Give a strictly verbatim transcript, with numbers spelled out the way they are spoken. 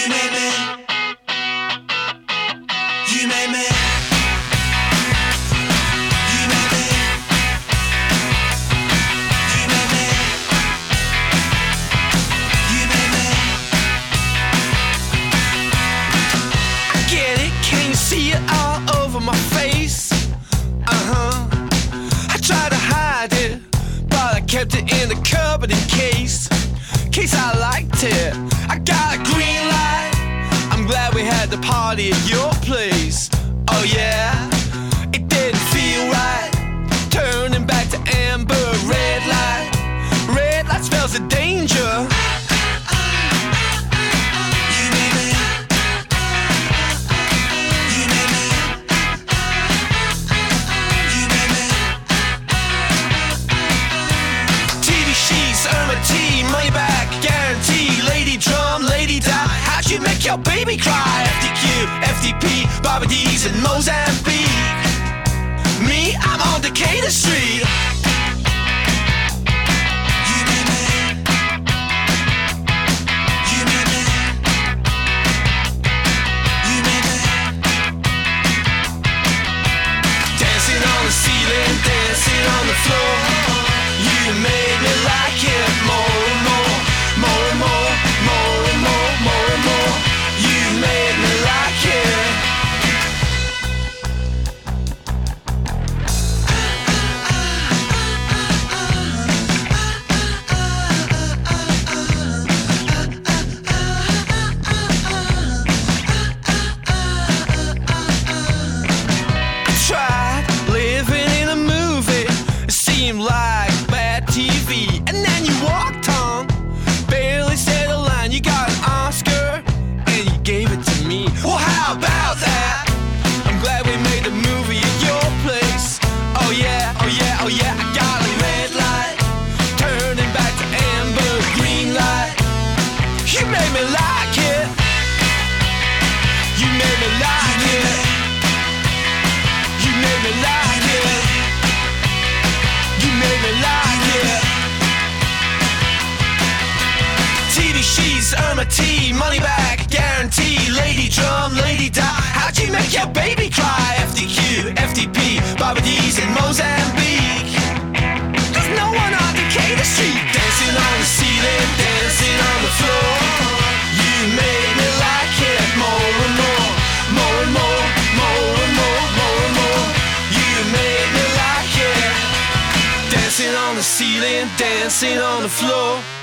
You made me. You made me. You made me. You made me. You made me. I get it, can you see it all over my face? Uh-huh. I tried to hide it, but I kept it in the cupboard in case. Case I liked it. I got a green light. I'm glad we had the party at your place. Oh yeah, it didn't feel right. Turning back to amber, red light. Red light spells a danger. You made me. You made me. You made me. T V sheets, Irma T, money back, guarantee. Lady drum, lady die. How'd you make your baby cry? F D Q, F D P, Bobby D's in Mozambique. Me, I'm on Decatur Street. You made me. You made me. You made me. Dancing on the ceiling, dancing on the floor. You made me like it more and more, more and more, more and more, more and more. You made me like it. I tried living in a movie. It seemed like bad T V. And then you walked on, barely said a line. You got an Oscar, and you gave it to me. Well, how about that? I'm glad we made the movie at your place. Oh yeah, oh yeah, oh yeah. I got a red light, turning back to amber, green light. You made me like it. You made me like it. You made me like it. You made me like it. T V sheets, Irma T, money back, guarantee. Lady drum, lady die. How'd you make your baby cry? F D Q, F D P, Bobby D's in Mozambique. There's no one on Decatur Street. Dancing on the ceiling, dancing on the floor. You made me like it more and more, more and more, more and more, more and more. You made me like it. Dancing on the ceiling, dancing on the floor.